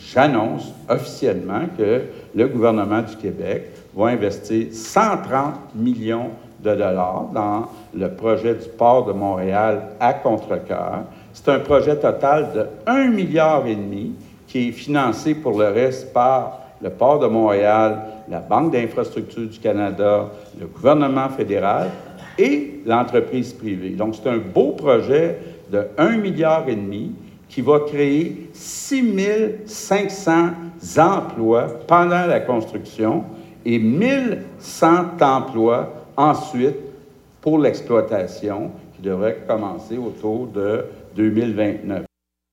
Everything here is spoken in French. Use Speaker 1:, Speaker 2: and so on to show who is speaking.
Speaker 1: j'annonce officiellement que le gouvernement du Québec va investir 130 millions de dollars dans le projet du port de Montréal à Contrecœur. C'est un projet total de 1,5 milliard qui est financé pour le reste par le port de Montréal, la Banque d'infrastructure du Canada, le gouvernement fédéral et l'entreprise privée. Donc, c'est un beau projet de 1,5 milliard qui va créer 6 500 emplois pendant la construction et 1 100 emplois ensuite pour l'exploitation qui devrait commencer autour de 2029.